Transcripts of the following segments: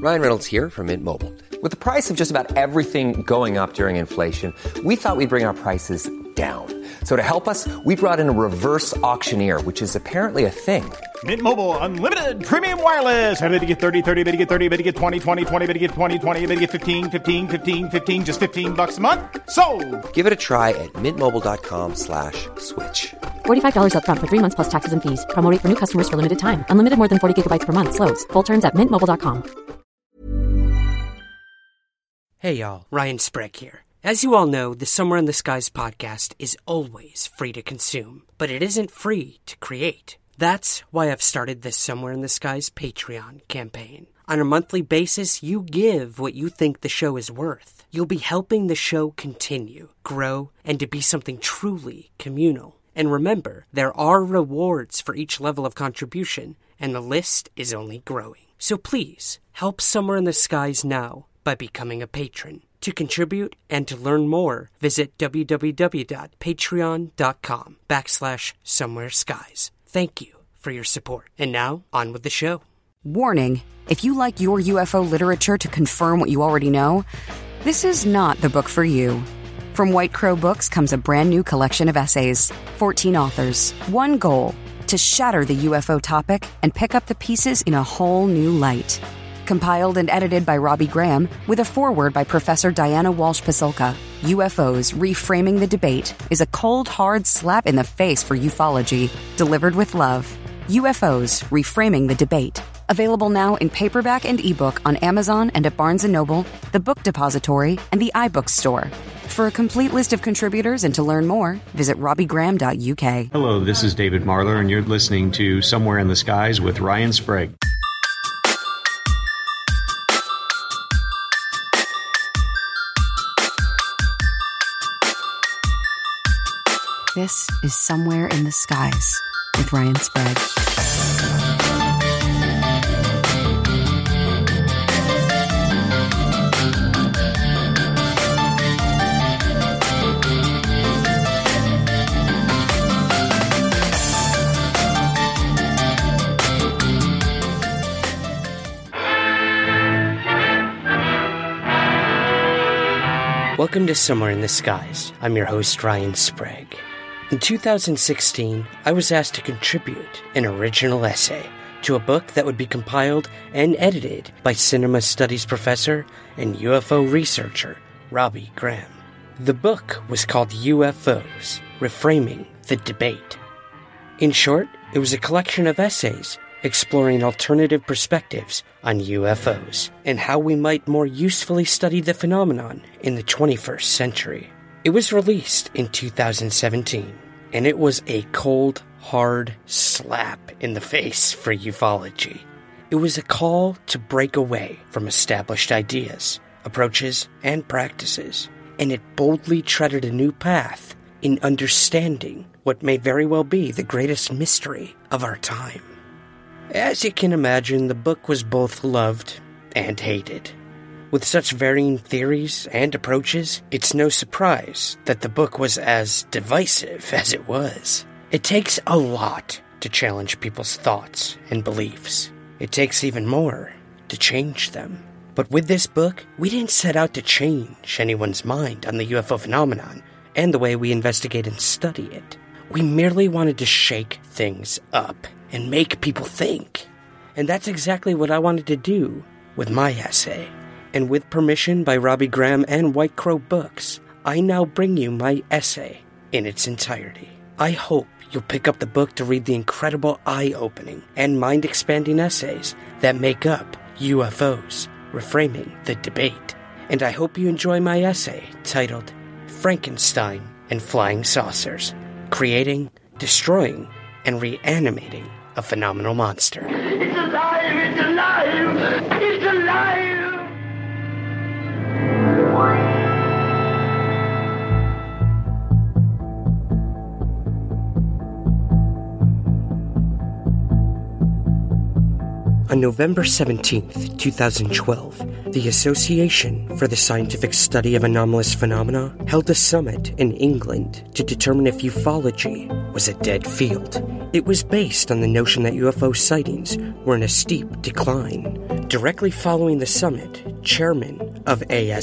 Ryan Reynolds here from Mint Mobile. With the price of just about everything going up during inflation, we thought we'd bring our prices down. So to help us, we brought in a reverse auctioneer, which is apparently a thing. Mint Mobile Unlimited Premium Wireless. How to get 30, 30, bit to get 30, bit to get 20, 20, 20, bit to get 20, 20, bit to get 15, 15, 15, 15, just $15 a month? Sold! Give it a try at mintmobile.com/switch. $45 up front for 3 months plus taxes and fees. Promo rate for new customers for limited time. Unlimited more than 40 gigabytes per month. Slows full terms at mintmobile.com. Hey y'all, Ryan Sprague here. As you all know, the Somewhere in the Skies podcast is always free to consume, but it isn't free to create. That's why I've started the Somewhere in the Skies Patreon campaign. On a monthly basis, you give what you think the show is worth. You'll be helping the show continue, grow, and to be something truly communal. And remember, there are rewards for each level of contribution, and the list is only growing. So please, help Somewhere in the Skies now by becoming a patron. To contribute and to learn more, visit www.patreon.com/somewhereskies. Thank you for your support. And now, on with the show. Warning, if you like your UFO literature to confirm what you already know, this is not the book for you. From White Crow Books comes a brand new collection of essays. 14 authors, one goal, to shatter the UFO topic and pick up the pieces in a whole new light. Compiled and edited by Robbie Graham, with a foreword by Professor Diana Walsh-Pasulka, UFOs Reframing the Debate is a cold, hard slap in the face for ufology, delivered with love. UFOs Reframing the Debate. Available now in paperback and ebook on Amazon and at Barnes & Noble, The Book Depository, and the iBooks Store. For a complete list of contributors and to learn more, visit robbiegraham.uk. Hello, this is David Marler, and you're listening to Somewhere in the Skies with Ryan Sprague. This is Somewhere in the Skies with Ryan Sprague. Welcome to Somewhere in the Skies. I'm your host, Ryan Sprague. In 2016, I was asked to contribute an original essay to a book that would be compiled and edited by cinema studies professor and UFO researcher Robbie Graham. The book was called UFOs, Reframing the Debate. In short, it was a collection of essays exploring alternative perspectives on UFOs and how we might more usefully study the phenomenon in the 21st century. It was released in 2017, and it was a cold, hard slap in the face for ufology. It was a call to break away from established ideas, approaches, and practices, and it boldly treaded a new path in understanding what may very well be the greatest mystery of our time. As you can imagine, the book was both loved and hated. With such varying theories and approaches, it's no surprise that the book was as divisive as it was. It takes a lot to challenge people's thoughts and beliefs. It takes even more to change them. But with this book, we didn't set out to change anyone's mind on the UFO phenomenon and the way we investigate and study it. We merely wanted to shake things up and make people think. And that's exactly what I wanted to do with my essay. And with permission by Robbie Graham and White Crow Books, I now bring you my essay in its entirety. I hope you'll pick up the book to read the incredible eye-opening and mind-expanding essays that make up UFOs, Reframing the Debate. And I hope you enjoy my essay titled Frankenstein and Flying Saucers, Creating, Destroying, and Reanimating a Phenomenal Monster. It's alive! It's alive! It's alive! On November 17th, 2012, the Association for the Scientific Study of Anomalous Phenomena held a summit in England to determine if ufology was a dead field. It was based on the notion that UFO sightings were in a steep decline Directly following the summit, chairman of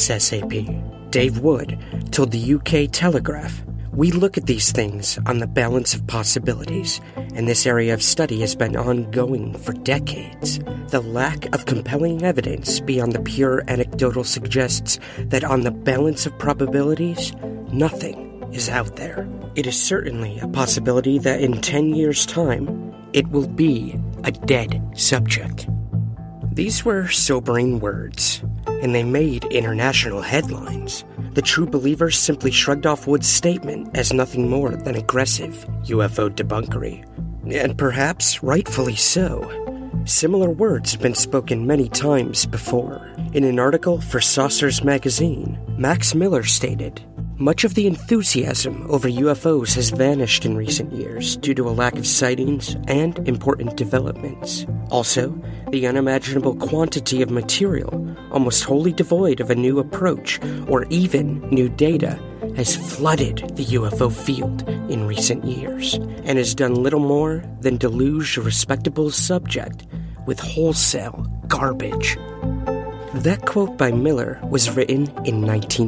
ASSAP, Dave Wood, told the UK Telegraph, "We look at these things on the balance of possibilities, and this area of study has been ongoing for decades. The lack of compelling evidence beyond the pure anecdotal suggests that on the balance of probabilities, nothing is out there. It is certainly a possibility that in 10 years' time, it will be a dead subject." These were sobering words, and they made international headlines. The True Believers simply shrugged off Wood's statement as nothing more than aggressive UFO debunkery. And perhaps rightfully so. Similar words have been spoken many times before. In an article for Saucers magazine, Max Miller stated, "Much of the enthusiasm over UFOs has vanished in recent years due to a lack of sightings and important developments. Also, the unimaginable quantity of material, almost wholly devoid of a new approach or even new data, has flooded the UFO field in recent years and has done little more than deluge a respectable subject with wholesale garbage." That quote by Miller was written in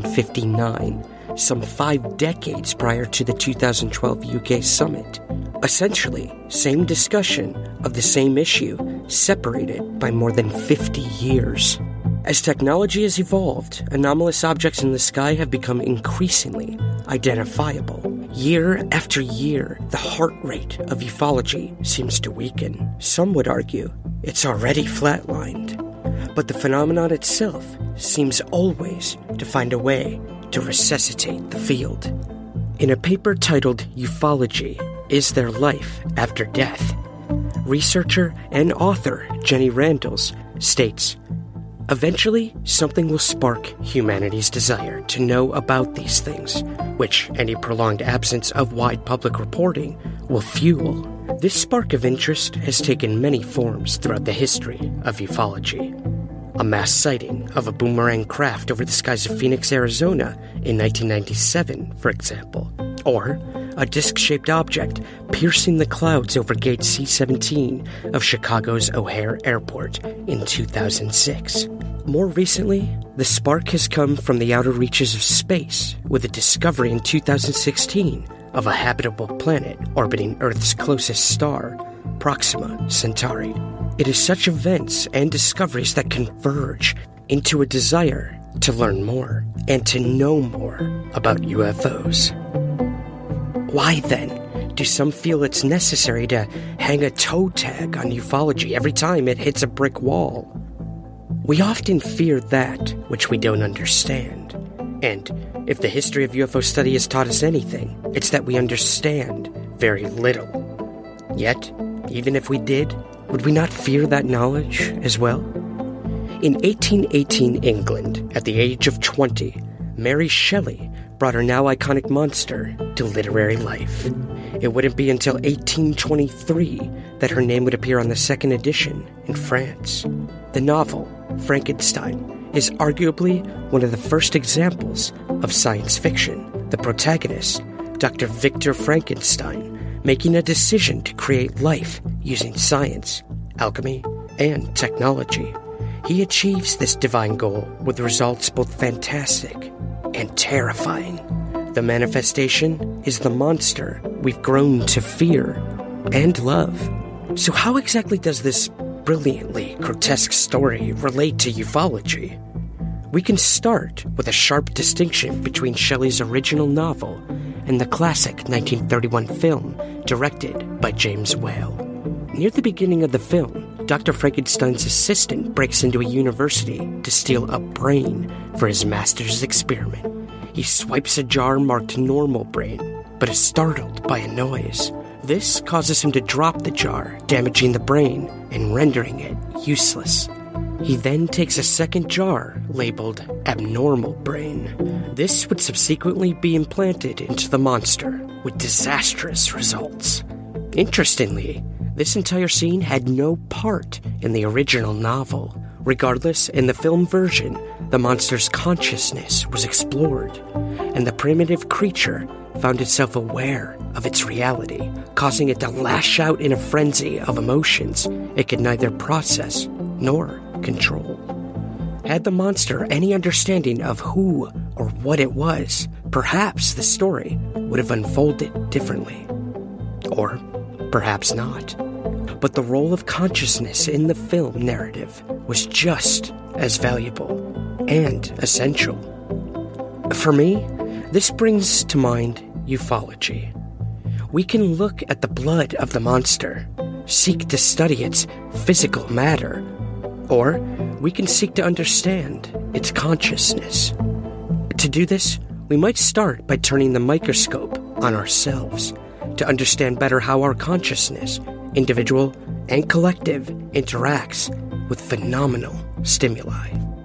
1959, some 5 decades prior to the 2012 UK summit. Essentially, same discussion of the same issue, separated by more than 50 years. As technology has evolved, anomalous objects in the sky have become increasingly identifiable. Year after year, the heart rate of ufology seems to weaken. Some would argue it's already flatlined. But the phenomenon itself seems always to find a way to resuscitate the field. In a paper titled Ufology, Is There Life After Death?, researcher and author Jenny Randles states, "Eventually, something will spark humanity's desire to know about these things, which any prolonged absence of wide public reporting will fuel. This spark of interest has taken many forms throughout the history of ufology. A mass sighting of a boomerang craft over the skies of Phoenix, Arizona in 1997, for example. Or a disc-shaped object piercing the clouds over Gate C-17 of Chicago's O'Hare Airport in 2006. More recently, the spark has come from the outer reaches of space with a discovery in 2016 of a habitable planet orbiting Earth's closest star, Proxima Centauri. It is such events and discoveries that converge into a desire to learn more and to know more about UFOs. Why, then, do some feel it's necessary to hang a toe tag on ufology every time it hits a brick wall? We often fear that which we don't understand. And if the history of UFO study has taught us anything, it's that we understand very little. Yet, even if we did, would we not fear that knowledge as well? In 1818 England, at the age of 20, Mary Shelley brought her now iconic monster to literary life. It wouldn't be until 1823 that her name would appear on the second edition in France. The novel, Frankenstein, is arguably one of the first examples of science fiction. The protagonist, Dr. Victor Frankenstein, making a decision to create life using science, alchemy, and technology. He achieves this divine goal with results both fantastic and terrifying. The manifestation is the monster we've grown to fear and love. So how exactly does this brilliantly grotesque story relate to ufology? We can start with a sharp distinction between Shelley's original novel and the classic 1931 film directed by James Whale. Near the beginning of the film, Dr. Frankenstein's assistant breaks into a university to steal a brain for his master's experiment. He swipes a jar marked normal brain, but is startled by a noise. This causes him to drop the jar, damaging the brain and rendering it useless. He then takes a second jar labeled abnormal brain. This would subsequently be implanted into the monster with disastrous results. Interestingly, this entire scene had no part in the original novel. Regardless, in the film version, the monster's consciousness was explored, and the primitive creature found itself aware of its reality, causing it to lash out in a frenzy of emotions it could neither process nor control. Had the monster any understanding of who or what it was, perhaps the story would have unfolded differently. Or perhaps not. But the role of consciousness in the film narrative was just as valuable and essential. For me, this brings to mind ufology. We can look at the blood of the monster, seek to study its physical matter, or we can seek to understand its consciousness. To do this, we might start by turning the microscope on ourselves to understand better how our consciousness, individual and collective, interacts with phenomenal stimuli.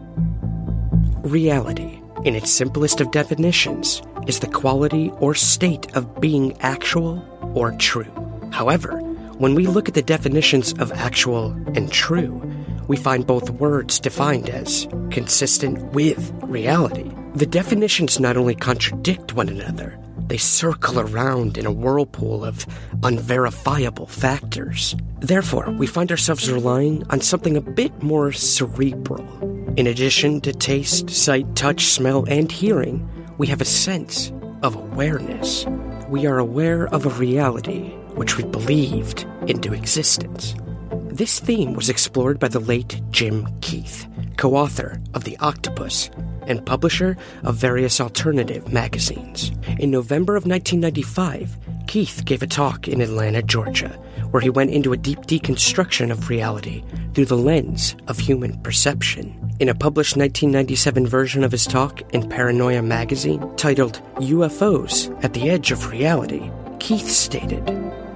Reality, in its simplest of definitions, is the quality or state of being actual or true. However, when we look at the definitions of actual and true, we find both words defined as consistent with reality. The definitions not only contradict one another, they circle around in a whirlpool of unverifiable factors. Therefore, we find ourselves relying on something a bit more cerebral. In addition to taste, sight, touch, smell, and hearing, we have a sense of awareness. We are aware of a reality which we believed into existence. This theme was explored by the late Jim Keith, co-author of The Octopus and publisher of various alternative magazines. In November of 1995, Keith gave a talk in Atlanta, Georgia, where he went into a deep deconstruction of reality through the lens of human perception. In a published 1997 version of his talk in Paranoia magazine, titled UFOs at the Edge of Reality, Keith stated,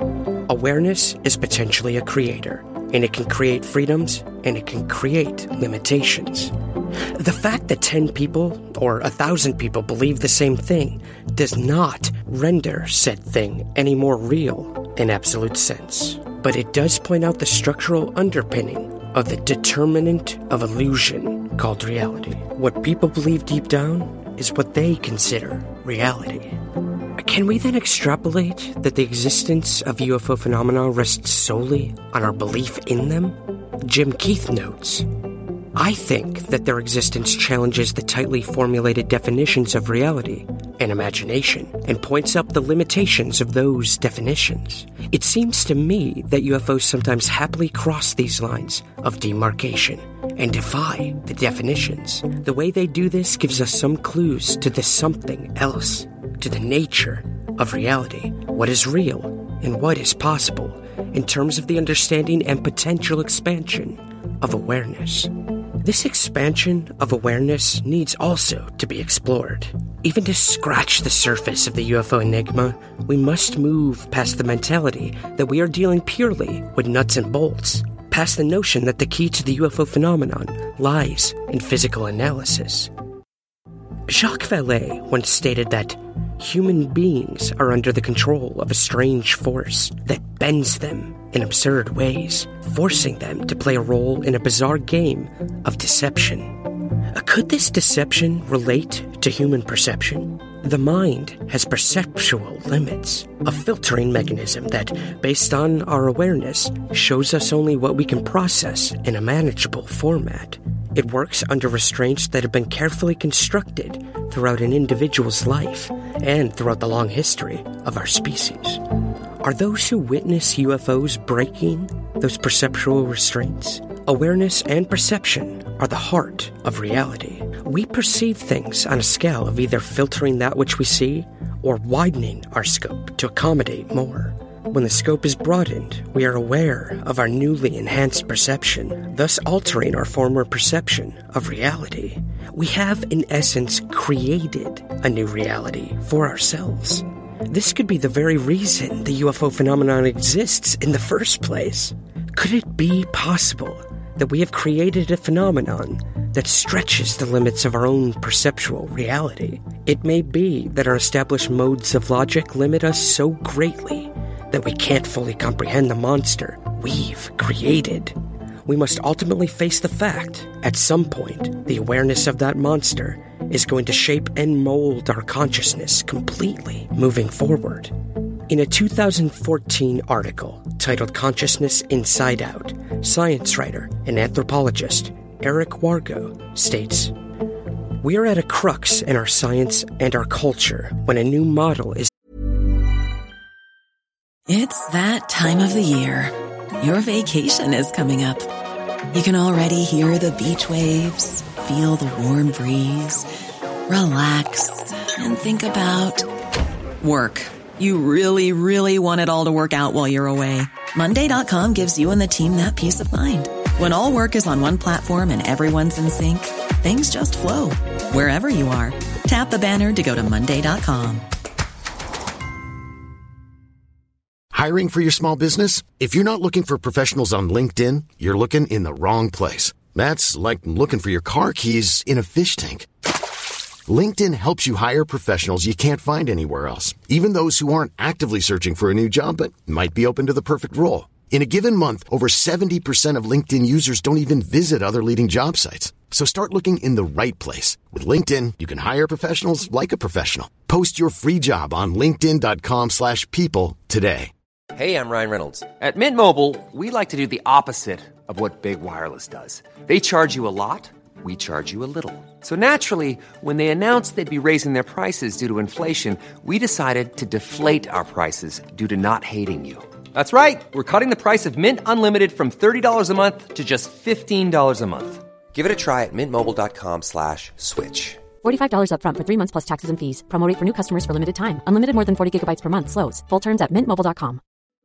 "Awareness is potentially a creator, and it can create freedoms, and it can create limitations. The fact that 10 people or 1,000 people believe the same thing does not render said thing any more real in absolute sense. But it does point out the structural underpinning of the determinant of illusion called reality. What people believe deep down is what they consider reality." Can we then extrapolate that the existence of UFO phenomena rests solely on our belief in them? Jim Keith notes, "I think that their existence challenges the tightly formulated definitions of reality and imagination and points up the limitations of those definitions. It seems to me that UFOs sometimes happily cross these lines of demarcation and defy the definitions. The way they do this gives us some clues to the something else, to the nature of reality, what is real and what is possible in terms of the understanding and potential expansion of awareness. This expansion of awareness needs also to be explored. Even to scratch the surface of the UFO enigma, we must move past the mentality that we are dealing purely with nuts and bolts, past the notion that the key to the UFO phenomenon lies in physical analysis. Jacques Vallée once stated that human beings are under the control of a strange force that bends them in absurd ways, forcing them to play a role in a bizarre game of deception. Could this deception relate to human perception? The mind has perceptual limits, a filtering mechanism that, based on our awareness, shows us only what we can process in a manageable format. It works under restraints that have been carefully constructed throughout an individual's life and throughout the long history of our species. Are those who witness UFOs breaking those perceptual restraints? Awareness and perception are the heart of reality. We perceive things on a scale of either filtering that which we see or widening our scope to accommodate more. When the scope is broadened, we are aware of our newly enhanced perception, thus altering our former perception of reality. We have, in essence, created a new reality for ourselves. This could be the very reason the UFO phenomenon exists in the first place. Could it be possible that we have created a phenomenon that stretches the limits of our own perceptual reality? It may be that our established modes of logic limit us so greatly that we can't fully comprehend the monster we've created. We must ultimately face the fact, at some point, the awareness of that monster is going to shape and mold our consciousness completely moving forward. In a 2014 article titled Consciousness Inside Out, science writer and anthropologist Eric Wargo, states, "We are at a crux in our science and our culture when a new model is..." It's that time of the year. Your vacation is coming up. You can already hear the beach waves, feel the warm breeze, relax, and think about work. You really, really want it all to work out while you're away. Monday.com gives you and the team that peace of mind. When all work is on one platform and everyone's in sync, things just flow. Wherever you are, tap the banner to go to Monday.com. Hiring for your small business? If you're not looking for professionals on LinkedIn, you're looking in the wrong place. That's like looking for your car keys in a fish tank. LinkedIn helps you hire professionals you can't find anywhere else, even those who aren't actively searching for a new job but might be open to the perfect role. In a given month, over 70% of LinkedIn users don't even visit other leading job sites. So start looking in the right place. With LinkedIn, you can hire professionals like a professional. Post your free job on linkedin.com/people today. Hey, I'm Ryan Reynolds. At Mint Mobile, we like to do the opposite of what Big Wireless does. They charge you a lot, we charge you a little. So naturally, when they announced they'd be raising their prices due to inflation, we decided to deflate our prices due to not hating you. That's right. We're cutting the price of Mint Unlimited from $30 a month to just $15 a month. Give it a try at mintmobile.com/switch. $45 up front for 3 months plus taxes and fees. Promo rate for new customers for limited time. Unlimited more than 40 gigabytes per month. Slows full terms at mintmobile.com.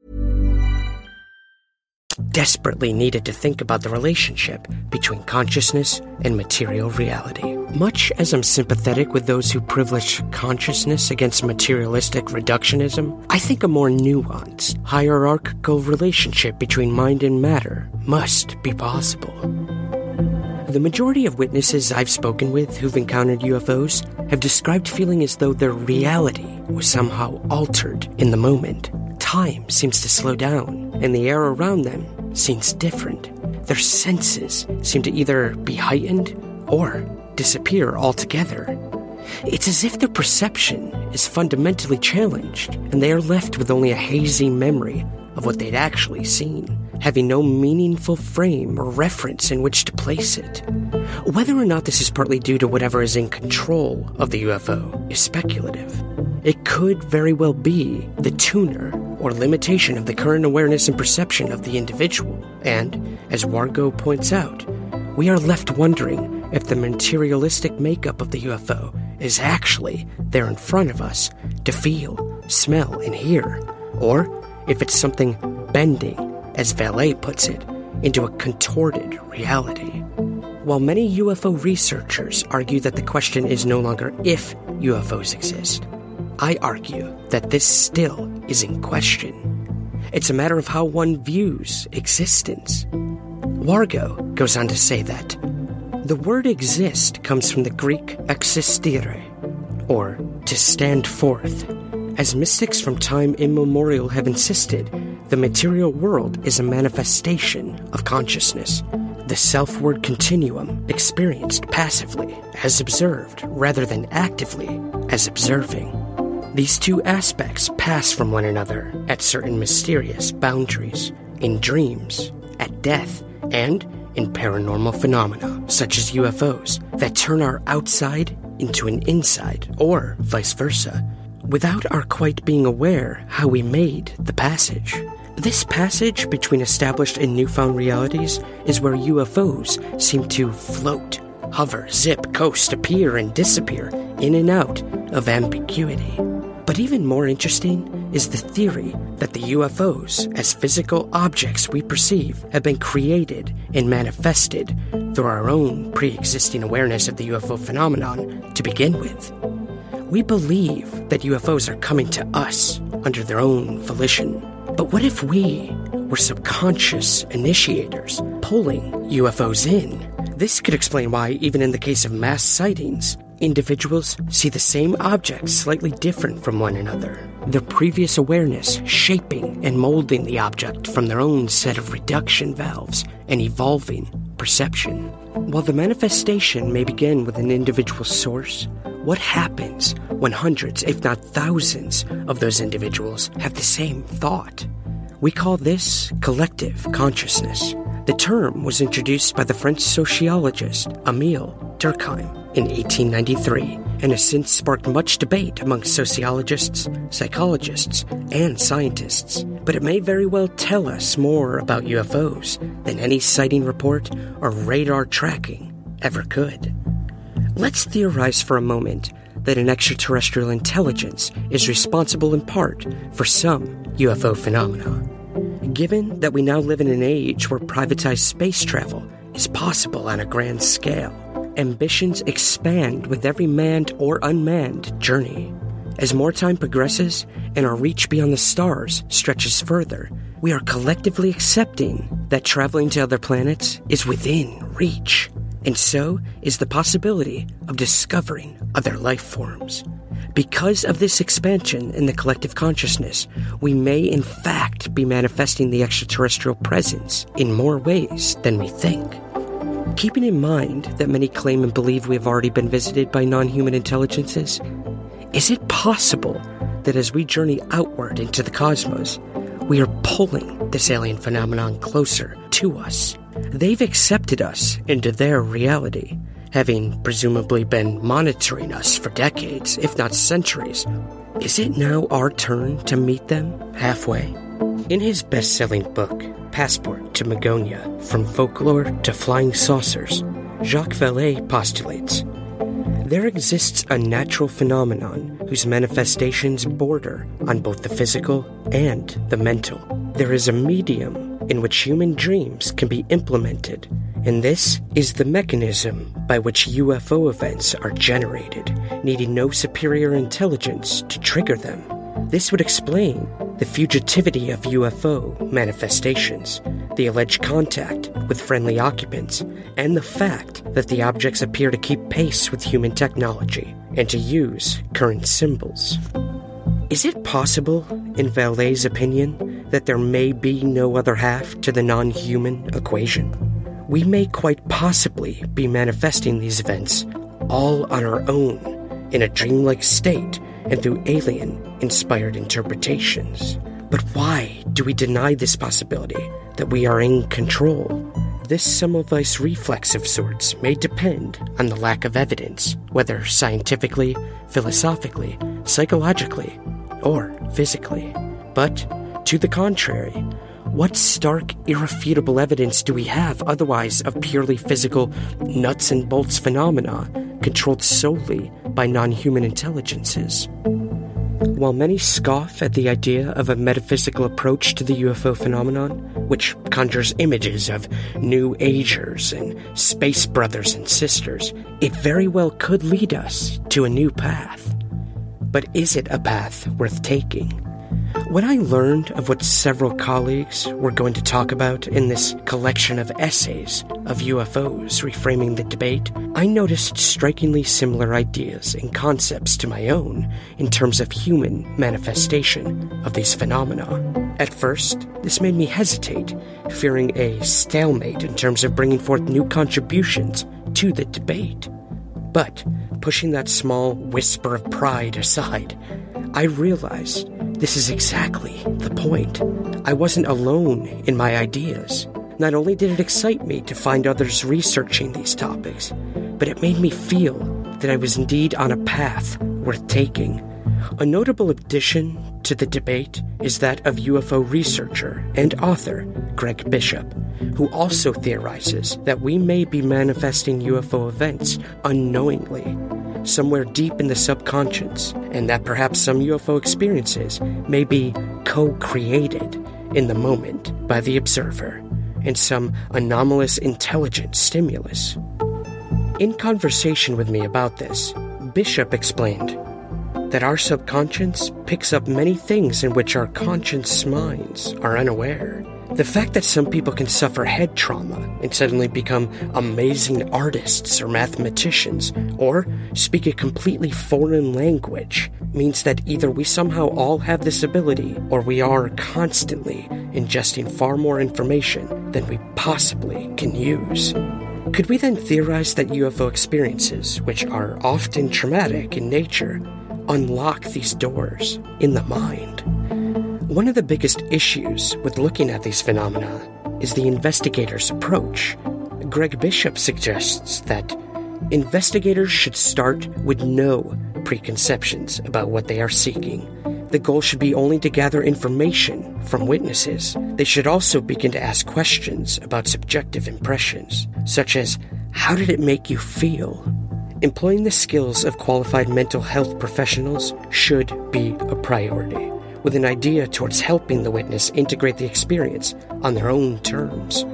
Desperately needed to think about the relationship between consciousness and material reality. Much as I'm sympathetic with those who privilege consciousness against materialistic reductionism, I think a more nuanced, hierarchical relationship between mind and matter must be possible. The majority of witnesses I've spoken with who've encountered UFOs have described feeling as though their reality was somehow altered in the moment. Time seems to slow down, and the air around them seems different. Their senses seem to either be heightened or disappear altogether. It's as if their perception is fundamentally challenged, and they are left with only a hazy memory of what they'd actually seen, having no meaningful frame or reference in which to place it. Whether or not this is partly due to whatever is in control of the UFO is speculative. It could very well be the tuner or limitation of the current awareness and perception of the individual. And, as Wargo points out, we are left wondering if the materialistic makeup of the UFO is actually there in front of us to feel, smell, and hear, or if it's something bending, as Vallée puts it, into a contorted reality. While many UFO researchers argue that the question is no longer if UFOs exist, I argue that this still is in question. It's a matter of how one views existence. Wargo goes on to say that the word exist comes from the Greek existere, or to stand forth. As mystics from time immemorial have insisted, the material world is a manifestation of consciousness, the self-word continuum experienced passively as observed rather than actively as observing. These two aspects pass from one another at certain mysterious boundaries, in dreams, at death, and in paranormal phenomena such as UFOs that turn our outside into an inside, or vice versa, without our quite being aware how we made the passage. This passage between established and newfound realities is where UFOs seem to float, hover, zip, coast, appear, and disappear in and out of ambiguity. But even more interesting is the theory that the UFOs, as physical objects we perceive, have been created and manifested through our own pre-existing awareness of the UFO phenomenon to begin with. We believe that UFOs are coming to us under their own volition. But what if we were subconscious initiators pulling UFOs in? This could explain why, even in the case of mass sightings, individuals see the same objects slightly different from one another, their previous awareness shaping and molding the object from their own set of reduction valves and evolving perception. While the manifestation may begin with an individual source, what happens when hundreds, if not thousands, of those individuals have the same thought? We call this collective consciousness. The term was introduced by the French sociologist Émile Durkheim in 1893 and has since sparked much debate among sociologists, psychologists, and scientists. But it may very well tell us more about UFOs than any sighting report or radar tracking ever could. Let's theorize for a moment that an extraterrestrial intelligence is responsible in part for some UFO phenomena. Given that we now live in an age where privatized space travel is possible on a grand scale, ambitions expand with every manned or unmanned journey. As more time progresses and our reach beyond the stars stretches further, we are collectively accepting that traveling to other planets is within reach, and so is the possibility of discovering other life forms. Because of this expansion in the collective consciousness, we may in fact be manifesting the extraterrestrial presence in more ways than we think. Keeping in mind that many claim and believe we have already been visited by non-human intelligences, is it possible that as we journey outward into the cosmos, we are pulling this alien phenomenon closer to us? They've accepted us into their reality, having presumably been monitoring us for decades, if not centuries. Is it now our turn to meet them halfway? In his best-selling book, Passport to Magonia, From Folklore to Flying Saucers, Jacques Vallée postulates, there exists a natural phenomenon whose manifestations border on both the physical and the mental. There is a medium in which human dreams can be implemented, and this is the mechanism by which UFO events are generated, needing no superior intelligence to trigger them. This would explain the fugitivity of UFO manifestations, the alleged contact with friendly occupants, and the fact that the objects appear to keep pace with human technology and to use current symbols. Is it possible, in Vallée's opinion, that there may be no other half to the non-human equation? We may quite possibly be manifesting these events all on our own, in a dreamlike state and through alien-inspired interpretations. But why do we deny this possibility, that we are in control? This Semmelweis reflex of sorts may depend on the lack of evidence, whether scientifically, philosophically, psychologically, or physically. But, to the contrary, what stark, irrefutable evidence do we have otherwise of purely physical, nuts-and-bolts phenomena controlled solely by non-human intelligences? While many scoff at the idea of a metaphysical approach to the UFO phenomenon, which conjures images of New Agers and space brothers and sisters, it very well could lead us to a new path. But is it a path worth taking? When I learned of what several colleagues were going to talk about in this collection of essays of UFOs reframing the debate, I noticed strikingly similar ideas and concepts to my own in terms of human manifestation of these phenomena. At first, this made me hesitate, fearing a stalemate in terms of bringing forth new contributions to the debate. But, pushing that small whisper of pride aside, I realized this is exactly the point. I wasn't alone in my ideas. Not only did it excite me to find others researching these topics, but it made me feel that I was indeed on a path worth taking. A notable addition to the debate is that of UFO researcher and author Greg Bishop, who also theorizes that we may be manifesting UFO events unknowingly, somewhere deep in the subconscious, and that perhaps some UFO experiences may be co-created in the moment by the observer and some anomalous intelligent stimulus. In conversation with me about this, Bishop explained that our subconscious picks up many things in which our conscious minds are unaware. The fact that some people can suffer head trauma and suddenly become amazing artists or mathematicians, or speak a completely foreign language, means that either we somehow all have this ability, or we are constantly ingesting far more information than we possibly can use. Could we then theorize that UFO experiences, which are often traumatic in nature, unlock these doors in the mind? One of the biggest issues with looking at these phenomena is the investigator's approach. Greg Bishop suggests that investigators should start with no preconceptions about what they are seeking. The goal should be only to gather information from witnesses. They should also begin to ask questions about subjective impressions, such as, how did it make you feel? Employing the skills of qualified mental health professionals should be a priority, with an idea towards helping the witness integrate the experience on their own terms.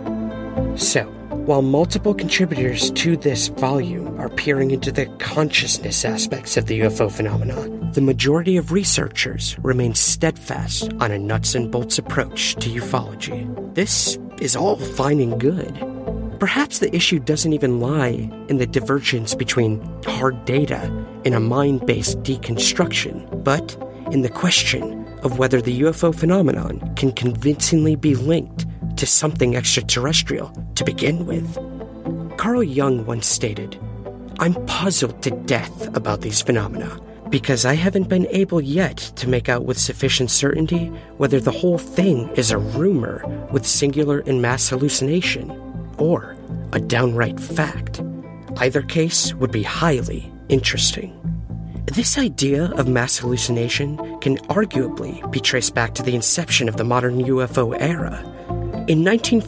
So, while multiple contributors to this volume are peering into the consciousness aspects of the UFO phenomenon, the majority of researchers remain steadfast on a nuts and bolts approach to ufology. This is all fine and good. Perhaps the issue doesn't even lie in the divergence between hard data and a mind-based deconstruction, but in the question of whether the UFO phenomenon can convincingly be linked to something extraterrestrial to begin with. Carl Jung once stated, "I'm puzzled to death about these phenomena because I haven't been able yet to make out with sufficient certainty whether the whole thing is a rumor with singular and mass hallucination or a downright fact. Either case would be highly interesting." This idea of mass hallucination can arguably be traced back to the inception of the modern UFO era. In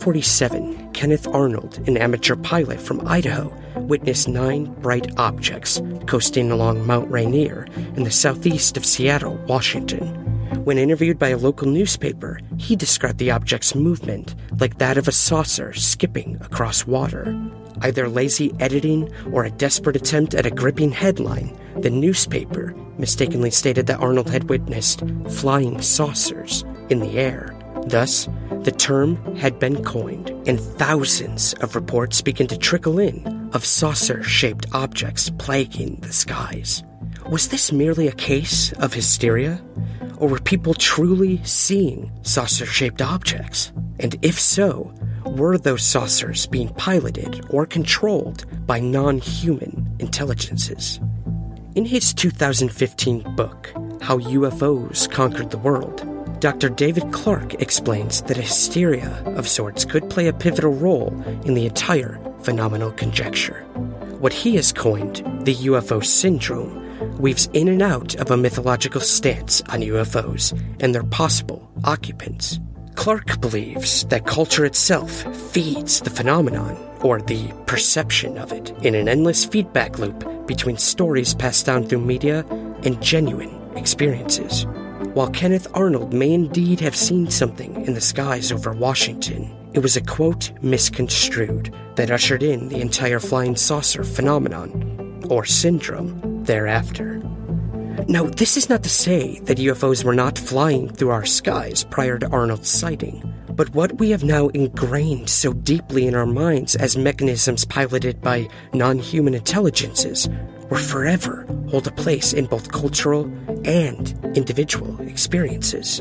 1947, Kenneth Arnold, an amateur pilot from Idaho, witnessed 9 bright objects coasting along Mount Rainier in the southeast of Seattle, Washington. When interviewed by a local newspaper, he described the object's movement like that of a saucer skipping across water. Either lazy editing or a desperate attempt at a gripping headline, the newspaper mistakenly stated that Arnold had witnessed flying saucers in the air. Thus, the term had been coined, and thousands of reports began to trickle in of saucer-shaped objects plaguing the skies. Was this merely a case of hysteria? Or were people truly seeing saucer-shaped objects? And if so, were those saucers being piloted or controlled by non-human intelligences? In his 2015 book, How UFOs Conquered the World, Dr. David Clark explains that a hysteria of sorts could play a pivotal role in the entire phenomenal conjecture. What he has coined the UFO syndrome weaves in and out of a mythological stance on UFOs and their possible occupants. Clark believes that culture itself feeds the phenomenon, or the perception of it, in an endless feedback loop between stories passed down through media and genuine experiences. While Kenneth Arnold may indeed have seen something in the skies over Washington, it was a, quote, misconstrued that ushered in the entire flying saucer phenomenon, or syndrome, thereafter. Now, this is not to say that UFOs were not flying through our skies prior to Arnold's sighting, but what we have now ingrained so deeply in our minds as mechanisms piloted by non-human intelligences will forever hold a place in both cultural and individual experiences.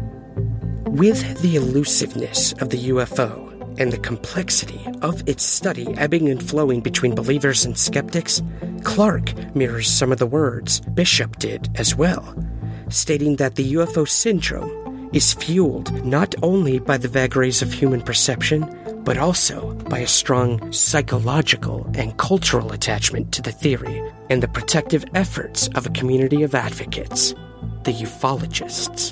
With the elusiveness of the UFO and the complexity of its study ebbing and flowing between believers and skeptics, Clark mirrors some of the words Bishop did as well, stating that the UFO syndrome is fueled not only by the vagaries of human perception, but also by a strong psychological and cultural attachment to the theory and the protective efforts of a community of advocates, the ufologists.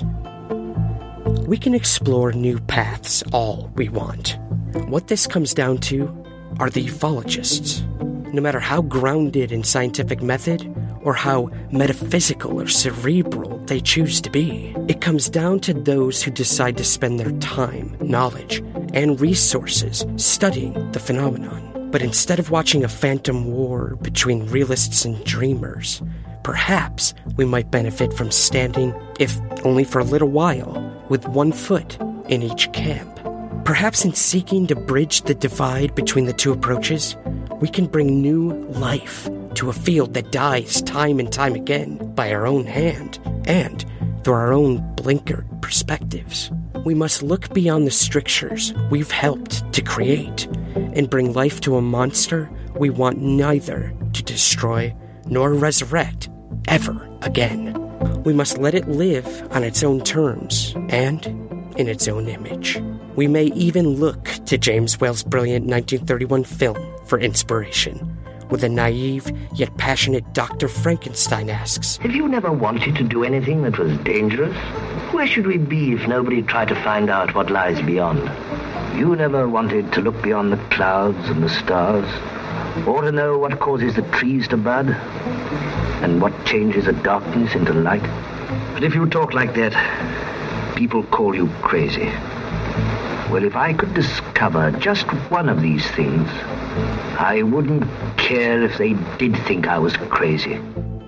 We can explore new paths all we want. What this comes down to are the ufologists. No matter how grounded in scientific method or how metaphysical or cerebral they choose to be, it comes down to those who decide to spend their time, knowledge, and resources studying the phenomenon. But instead of watching a phantom war between realists and dreamers, perhaps we might benefit from standing, if only for a little while, with one foot in each camp. Perhaps in seeking to bridge the divide between the two approaches, we can bring new life to a field that dies time and time again by our own hand and through our own blinkered perspectives. We must look beyond the strictures we've helped to create and bring life to a monster we want neither to destroy nor resurrect ever again. We must let it live on its own terms and in its own image. We may even look to James Whale's brilliant 1931 film for inspiration, with a naive yet passionate Dr. Frankenstein asks, "Have you never wanted to do anything that was dangerous? Where should we be if nobody tried to find out what lies beyond? You never wanted to look beyond the clouds and the stars, or to know what causes the trees to bud, and what changes the darkness into light? But if you talk like that, people call you crazy. Well, if I could discover just one of these things, I wouldn't care if they did think I was crazy."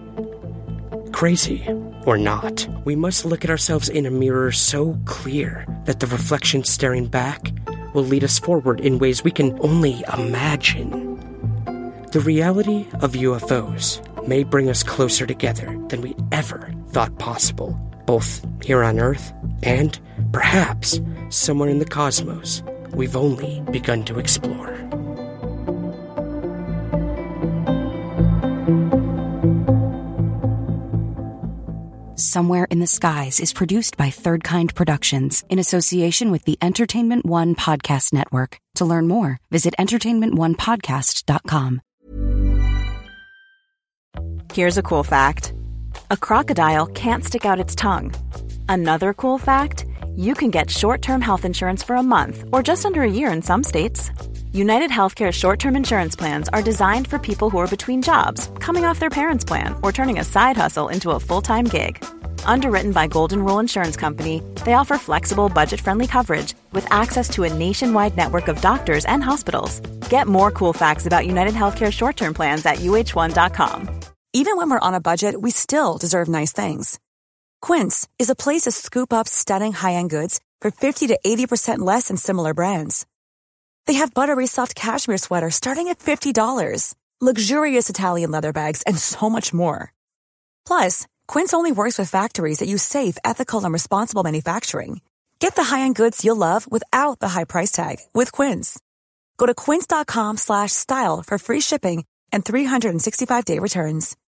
Crazy or not, we must look at ourselves in a mirror so clear that the reflection staring back will lead us forward in ways we can only imagine. The reality of UFOs may bring us closer together than we ever thought possible, both here on Earth and, perhaps, somewhere in the cosmos we've only begun to explore. Somewhere in the Skies is produced by Third Kind Productions in association with the Entertainment One Podcast Network. To learn more, visit entertainmentonepodcast.com. Here's a cool fact. A crocodile can't stick out its tongue. Another cool fact, you can get short-term health insurance for a month or just under a year in some states. United Healthcare short-term insurance plans are designed for people who are between jobs, coming off their parents' plan, or turning a side hustle into a full-time gig. Underwritten by Golden Rule Insurance Company, they offer flexible, budget-friendly coverage with access to a nationwide network of doctors and hospitals. Get more cool facts about United Healthcare short-term plans at uh1.com. Even when we're on a budget, we still deserve nice things. Quince is a place to scoop up stunning high-end goods for 50 to 80% less than similar brands. They have buttery soft cashmere sweaters starting at $50, luxurious Italian leather bags, and so much more. Plus, Quince only works with factories that use safe, ethical, and responsible manufacturing. Get the high-end goods you'll love without the high price tag with Quince. Go to quince.com/style for free shipping and 365-day returns.